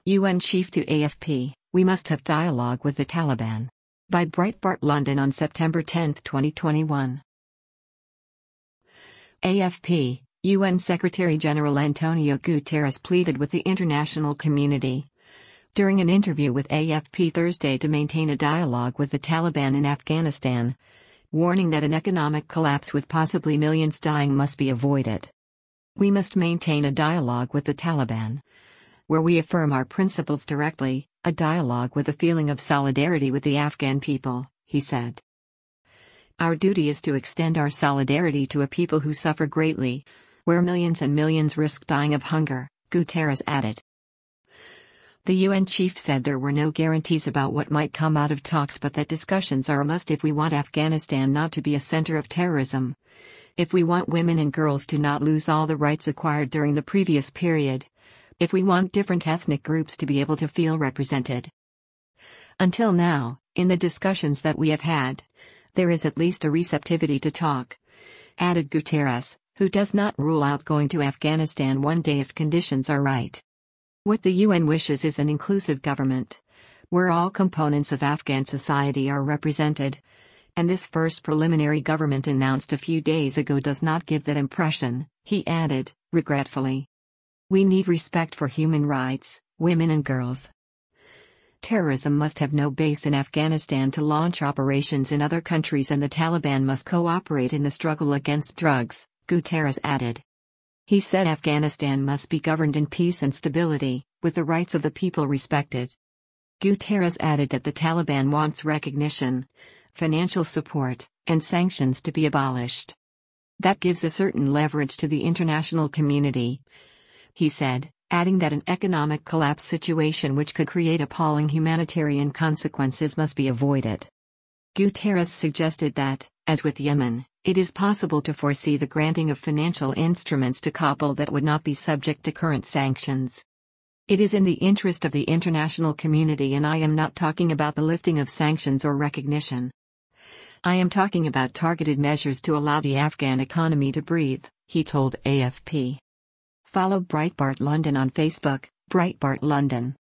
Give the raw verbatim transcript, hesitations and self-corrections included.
U N chief to A F P, "We must have dialogue with the Taliban." By Breitbart London on September tenth, twenty twenty-one. A F P, U N Secretary-General Antonio Guterres pleaded with the international community during an interview with A F P Thursday to maintain a dialogue with the Taliban in Afghanistan, warning that an economic collapse with possibly millions dying must be avoided. "We must maintain a dialogue with the Taliban, where we affirm our principles directly, a dialogue with a feeling of solidarity with the Afghan people," he said. "Our duty is to extend our solidarity to a people who suffer greatly, where millions and millions risk dying of hunger," Guterres added. The U N chief said there were no guarantees about what might come out of talks, but that discussions are a must if we want Afghanistan not to be a center of terrorism, if we want women and girls to not lose all the rights acquired during the previous period, if we want different ethnic groups to be able to feel represented. "Until now, in the discussions that we have had, there is at least a receptivity to talk," added Guterres, who does not rule out going to Afghanistan one day if conditions are right. What the U N wishes is an inclusive government, where all components of Afghan society are represented, and this first preliminary government announced a few days ago does not give that impression, he added, regretfully. "We need respect for human rights, women and girls. Terrorism must have no base in Afghanistan to launch operations in other countries, and the Taliban must cooperate in the struggle against drugs," Guterres added. He said Afghanistan must be governed in peace and stability, with the rights of the people respected. Guterres added that the Taliban wants recognition, financial support, and sanctions to be abolished. "That gives a certain leverage to the international community," he said, adding that an economic collapse situation which could create appalling humanitarian consequences must be avoided. Guterres suggested that, as with Yemen, it is possible to foresee the granting of financial instruments to Kabul that would not be subject to current sanctions. "It is in the interest of the international community, and I am not talking about the lifting of sanctions or recognition. I am talking about targeted measures to allow the Afghan economy to breathe," he told A F P. Follow Breitbart London on Facebook, Breitbart London.